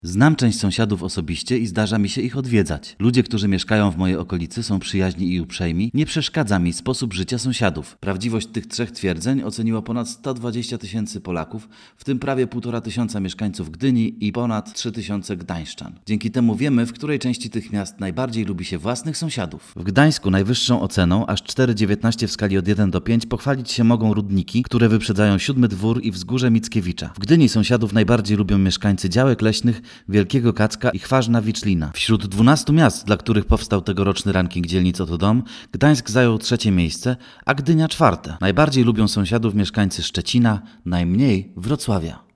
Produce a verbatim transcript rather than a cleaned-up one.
Znam część sąsiadów osobiście i zdarza mi się ich odwiedzać. Ludzie, którzy mieszkają w mojej okolicy, są przyjaźni i uprzejmi. Nie przeszkadza mi sposób życia sąsiadów. Prawdziwość tych trzech twierdzeń oceniło ponad sto dwadzieścia tysięcy Polaków, w tym prawie półtora tysiąca mieszkańców Gdyni i ponad trzy tysiące gdańszczan. Dzięki temu wiemy, w której części tych miast najbardziej lubi się własnych sąsiadów. W Gdańsku najwyższą oceną, aż cztery przecinek dziewiętnaście w skali od jeden do pięciu, pochwalić się mogą Rudniki, które wyprzedzają Siódmy Dwór i Wzgórze Mickiewicza. W Gdyni sąsiadów najbardziej lubią mieszkańcy Działek Leśnych, Wielkiego Kacka i Chwarzna-Wiczlina. Wśród dwunastu miast, dla których powstał tegoroczny ranking dzielnic Oto Dom, Gdańsk zajął trzecie miejsce, a Gdynia czwarte. Najbardziej lubią sąsiadów mieszkańcy Szczecina, najmniej Wrocławia.